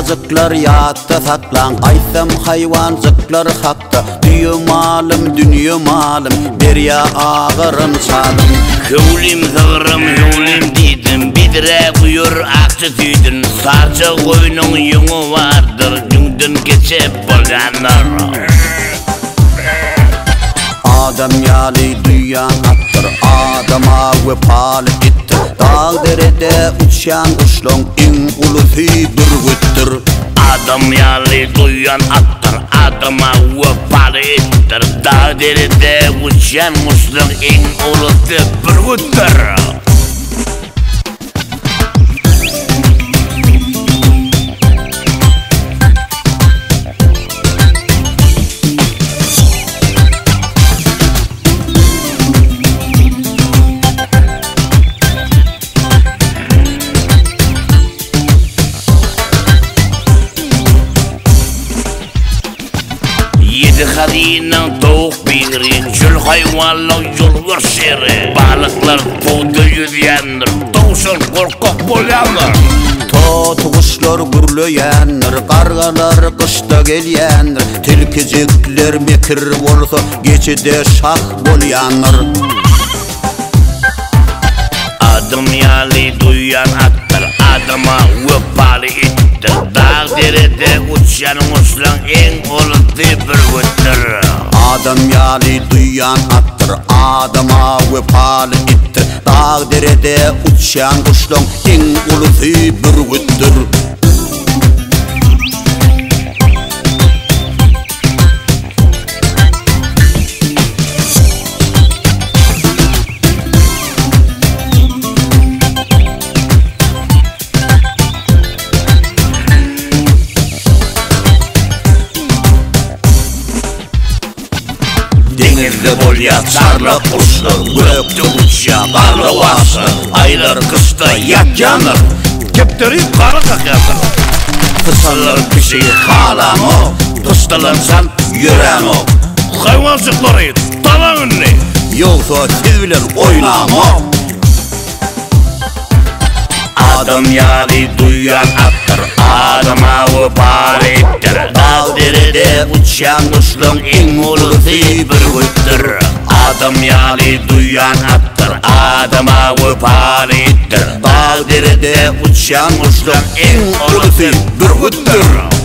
rızıklar yatta saklan. Aysam hayvancıklar hakta. Dünya malım derya ağırın salım. Hüvlim zığırım hüvlim dedim, bidire buyur aktı tüydün. Sarça koyunun yunu vardır, yündün geçip bolganlar. Adam yali duyan attır, adama vefalı ittir. Dağ derede uçan kuşlong en ulusu bürgüttür. Adam yali duyan attır, adama vefalı ittir. Dağ derede uçan kuşlong en ulusu bürgüttür. Hadinin tavuk biri, çöl hayvanlar yol verseri. Balıklar toğda yüzyendir, tavşan korkak bolyandır. Tuşlar gürleyendir, kargalar kışta gelyendir. Tilkicikler mekir olsa geçide şah bolyandır. Adım yali duyan attır, adama vefalı ittir. Dağ derede uçan kuşlan en ulusu bürgüttür. Adam yali duyan attır, adama vefalı ittir. Dağ derede uçan kuşlan en ulusu bürgüttür. Denizde bolya çarlı kuşlu, gökte uçya barlavası. Aylar kışta yak yanır, keptirip karı kakanır. Kısalar kişiyi halam o, kıstalansan yüren o. Hayvancıkları talan önüne, yoksa siz bilen oynam o. Adam yali duyan attır, adama vefalı ittir. Dağ derede uçan kuşlun en ulusu bürgüttür. Adam yali duyan attır, adama vefalı ittir. Dağ derede uçan kuşlun en ulusu bürgüttür.